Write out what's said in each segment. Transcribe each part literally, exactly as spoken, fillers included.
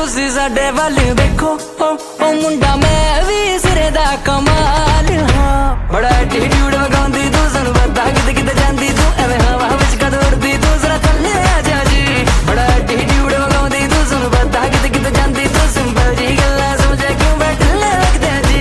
ਤੁਸੀਂ ਸਾਡੇ ਵੱਲ ਵੇਖੋ ਓ ਓ ਮੁੰਡਾ ਮੈਂ ਵੀ ਸਿਰੇ ਦਾ ਕਮਾਲ ਹਾਂ ਬੜਾ ਐਟੀਟਿਊਡ ਵਗਾਉਂਦੀ ਤੂੰ ਸਾਨੂੰ ਪਤਾ ਕਿਤੇ ਕਿਤੇ ਜਾਂਦੀ ਤੂੰ ਐਵੇਂ ਹਵਾ ਵਿੱਚ ਕਦੋਂ ਉੜਦੀ ਤੂੰ ਜ਼ਰਾ ਥੱਲੇ ਆ ਜਾ ਜੀ ਬੜਾ ਐਟੀਟਿਊਡ ਵਗਾਉਂਦੀ ਤੂੰ ਸਾਨੂੰ ਪਤਾ ਕਿਤੇ ਕਿਤੇ ਜਾਂਦੀ ਤੂੰ ਸਿੰਪਲ ਜੀ ਗੱਲਾਂ ਸਮਝੇ ਕਿਉਂ ਬੈਠ ਲੱਗਦਾ ਜੀ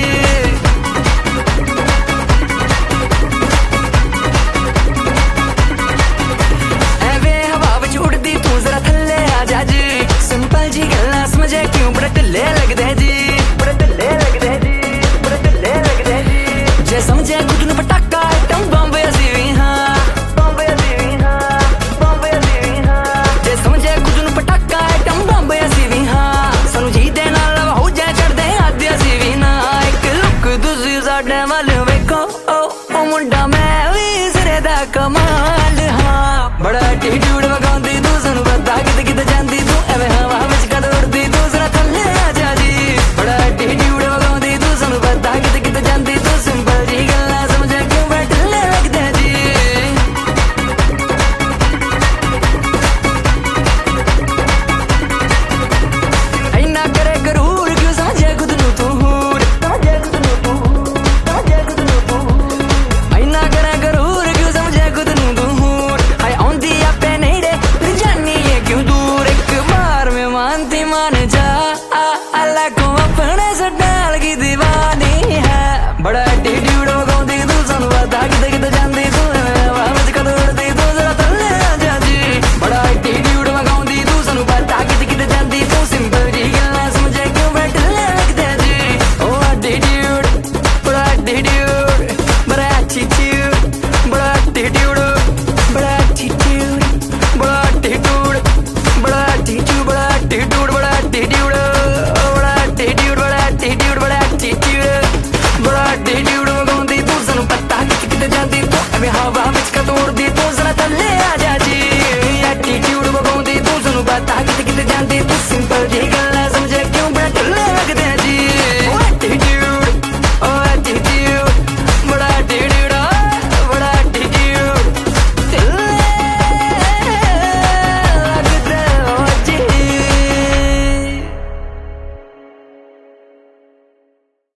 ਐਵੇਂ ਹਵਾ ਵਿੱਚ ਉੜਦੀ ਤੂੰ ਜ਼ਰਾ ਥੱਲੇ ਆ ਜਾ ਜੀ ਸਿੰਪਲ ਜੀ ਗੱਲਾਂ ਸਮਝੇ ਕਿਉਂ ਬੜਾ ਢਿੱਲੇ ਲੱਗਦੇ ਜੀ ਬੜਾ ਢਿੱਲੇ ਲੱਗਦੇ ਜੀ ਬੜਾ ਢਿੱਲੇ ਲੱਗਦੇ ਜੀ ਜੇ ਸਮਝੇ ਕੁਝ ਨੂੰ ਪਟਾਕਾ ਆਈਟਮ ਬੰਬ ਅਸੀਂ ਵੀ ਹਾਂ ਬੰਬ ਅਸੀਂ ਵੀ ਹਾਂ ਬੰਬ ਅਸੀਂ ਵੀ ਹਾਂ ਜੇ ਸਮਝੇ ਕੁਝ ਨੂੰ ਪਟਾਕਾ ਆਈਟਮ ਬੰਬ ਅਸੀਂ ਵੀ ਹਾਂ ਸਾਨੂੰ ਜੀ ਦੇ ਨਾਲ ਹੋ ਜਾ ਚੜਦੇ ਹੱਦ ਅਸੀਂ ਵੀ ਨਾ ਇੱਕ ਲੁੱਕ ਤੁਸੀਂ ਸਾਡੇ ਵੱਲ ਵੇਖੋ ਓ ਓ ਮੁੰਡਾ ਮੈਂ ਵੀ ਸਿਰੇ ਦਾ ਕਮਾਲ ਹਾਂ ਬੜਾ ਐਟੀਟਿਊਡ ਵਗਾਉਂਦੀ ਤੂੰ ਸਾਨੂੰ ਪਤਾ ਕਿਤੇ ਕਿਤੇ